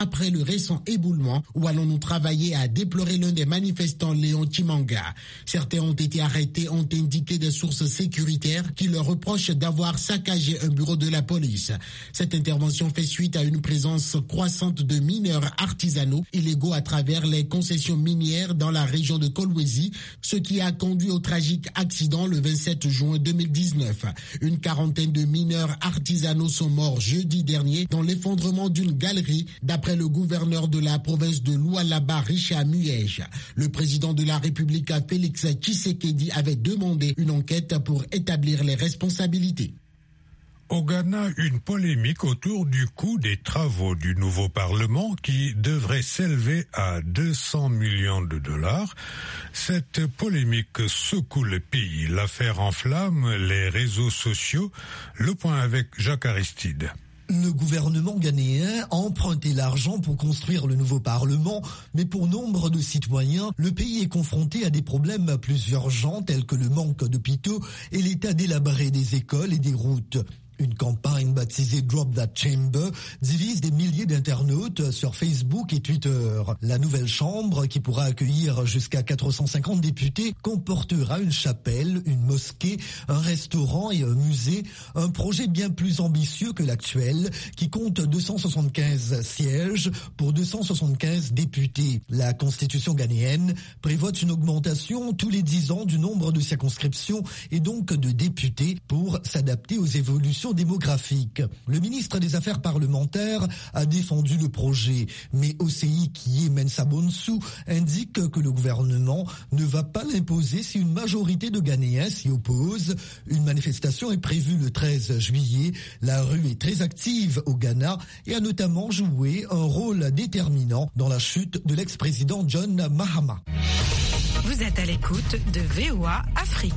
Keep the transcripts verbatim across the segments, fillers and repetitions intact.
après le récent éboulement, où allons-nous travailler à déplorer l'un des manifestants, Léon Chimanga. Certains ont été arrêtés, ont indiqué des sources sécuritaires qui leur reprochent d'avoir saccagé un bureau de la police. Cette intervention fait suite à une présence croissante de mineurs artisanaux illégaux à travers les concessions minières dans la région de Kolwezi, ce qui a conduit au tragique accident le vingt-sept juin deux mille dix-neuf. Une quarantaine de mineurs artisanaux sont morts jeudi dernier dans l'effondrement d'une galerie, d'après le gouverneur de la province de Lualaba, Richard Muyej. Le président de la République, Félix Tshisekedi, avait demandé une enquête pour établir les responsabilités. Au Ghana, une polémique autour du coût des travaux du nouveau Parlement qui devrait s'élever à deux cents millions de dollars. Cette polémique secoue le pays. L'affaire enflamme les réseaux sociaux. Le point avec Jacques Aristide. Le gouvernement ghanéen a emprunté l'argent pour construire le nouveau Parlement, mais pour nombre de citoyens, le pays est confronté à des problèmes plus urgents tels que le manque d'hôpitaux et l'état délabré des écoles et des routes. Une campagne baptisée Drop That Chamber divise des milliers d'internautes sur Facebook et Twitter. La nouvelle chambre, qui pourra accueillir jusqu'à quatre cent cinquante députés, comportera une chapelle, une mosquée, un restaurant et un musée. Un projet bien plus ambitieux que l'actuel, qui compte deux cent soixante-quinze sièges pour deux cent soixante-quinze députés. La constitution ghanéenne prévoit une augmentation tous les dix ans du nombre de circonscriptions et donc de députés pour s'adapter aux évolutions démographique. Le ministre des Affaires parlementaires a défendu le projet, mais O C I Kie Mensa Bonsu indique que le gouvernement ne va pas l'imposer si une majorité de Ghanéens s'y oppose. Une manifestation est prévue le treize juillet. La rue est très active au Ghana et a notamment joué un rôle déterminant dans la chute de l'ex-président John Mahama. Vous êtes à l'écoute de V O A Afrique.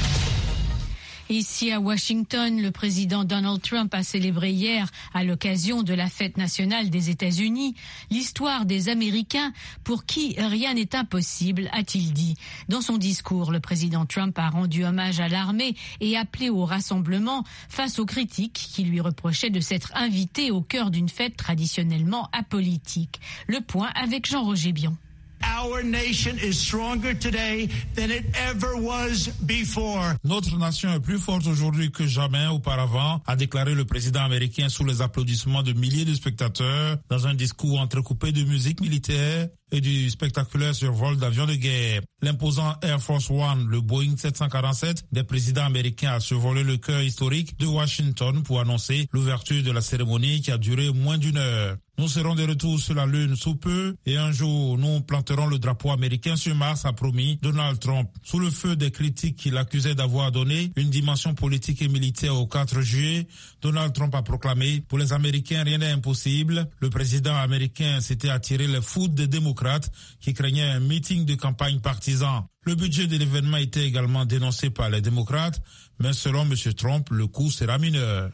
Ici à Washington, le président Donald Trump a célébré hier, à l'occasion de la fête nationale des États-Unis, l'histoire des Américains pour qui rien n'est impossible, a-t-il dit. Dans son discours, le président Trump a rendu hommage à l'armée et appelé au rassemblement face aux critiques qui lui reprochaient de s'être invité au cœur d'une fête traditionnellement apolitique. Le point avec Jean-Roger Bion. Our nation is stronger today than it ever was before. Notre nation est plus forte aujourd'hui que jamais auparavant, a déclaré le président américain sous les applaudissements de milliers de spectateurs dans un discours entrecoupé de musique militaire et du spectaculaire survol d'avions de guerre. L'imposant Air Force One, le Boeing sept cent quarante-sept des présidents américains, a survolé le cœur historique de Washington pour annoncer l'ouverture de la cérémonie qui a duré moins d'une heure. Nous serons de retour sur la Lune sous peu et un jour, nous planterons le drapeau américain sur Mars, a promis Donald Trump. Sous le feu des critiques qu'il accusait d'avoir donné une dimension politique et militaire au quatre juillet, Donald Trump a proclamé « Pour les Américains, rien n'est impossible ». Le président américain s'était attiré les foudres des démocrates qui craignaient un meeting de campagne partisan. Le budget de l'événement était également dénoncé par les démocrates, mais selon M. Trump, le coût sera mineur.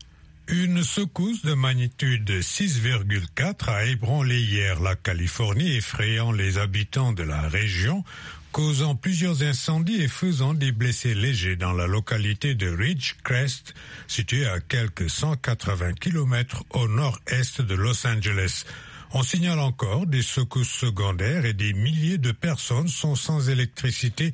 Une secousse de magnitude six virgule quatre a ébranlé hier la Californie, effrayant les habitants de la région, causant plusieurs incendies et faisant des blessés légers dans la localité de Ridgecrest, située à quelques cent quatre-vingts kilomètres au nord-est de Los Angeles. On signale encore des secousses secondaires et des milliers de personnes sont sans électricité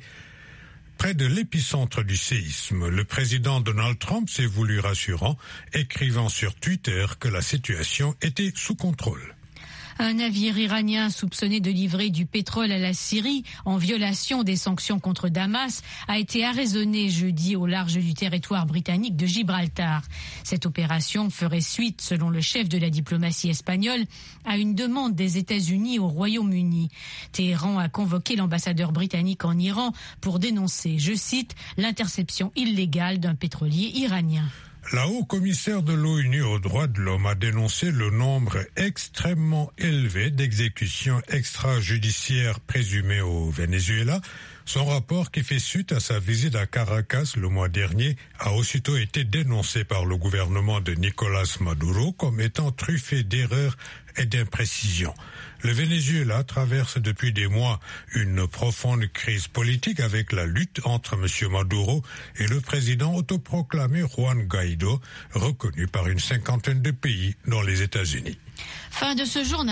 près de l'épicentre du séisme. Le président Donald Trump s'est voulu rassurant, écrivant sur Twitter que la situation était sous contrôle. Un navire iranien soupçonné de livrer du pétrole à la Syrie en violation des sanctions contre Damas a été arraisonné jeudi au large du territoire britannique de Gibraltar. Cette opération ferait suite, selon le chef de la diplomatie espagnole, à une demande des États-Unis au Royaume-Uni. Téhéran a convoqué l'ambassadeur britannique en Iran pour dénoncer, je cite, l'interception illégale d'un pétrolier iranien. La haut-commissaire de l'ONU aux droits de l'homme a dénoncé le nombre extrêmement élevé d'exécutions extrajudiciaires présumées au Venezuela. Son rapport, qui fait suite à sa visite à Caracas le mois dernier, a aussitôt été dénoncé par le gouvernement de Nicolás Maduro comme étant truffé d'erreurs et d'imprécision. Le Venezuela traverse depuis des mois une profonde crise politique avec la lutte entre M. Maduro et le président autoproclamé Juan Guaido, reconnu par une cinquantaine de pays, dont les États-Unis. Fin de ce journal.